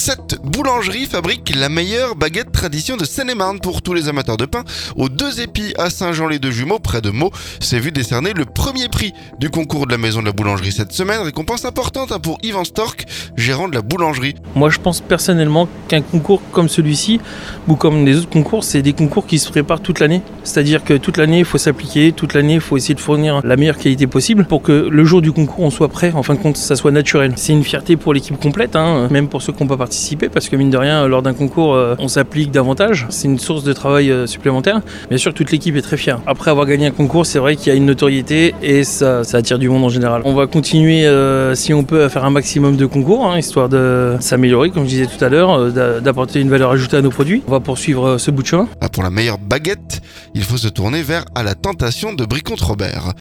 Cette boulangerie fabrique la meilleure baguette tradition de Seine-et-Marne pour tous les amateurs de pain. Aux 2 Épis à Saint-Jean-les-Deux-Jumeaux, près de Meaux, s'est vu décerner le premier prix du concours de la maison de la boulangerie cette semaine. Récompense importante pour Yvan Stork, gérant de la boulangerie. Moi je pense personnellement qu'un concours comme celui-ci, ou comme les autres concours, c'est des concours qui se préparent toute l'année. C'est-à-dire que toute l'année il faut s'appliquer, toute l'année il faut essayer de fournir la meilleure qualité possible pour que le jour du concours on soit prêt, en fin de compte ça soit naturel. C'est une fierté pour l'équipe complète, même pour ceux qui n'ont pas participé, parce que mine de rien lors d'un concours on s'applique davantage, c'est une source de travail supplémentaire. Bien sûr toute l'équipe est très fière. Après avoir gagné un concours, c'est vrai qu'il y a une notoriété et ça attire du monde en général. On va continuer si on peut à faire un maximum de concours, histoire de s'améliorer comme je disais tout à l'heure, d'apporter une valeur ajoutée à nos produits. On va poursuivre ce bout de chemin. Pour la meilleure baguette, il faut se tourner vers À la tentation de Briconte-Robert.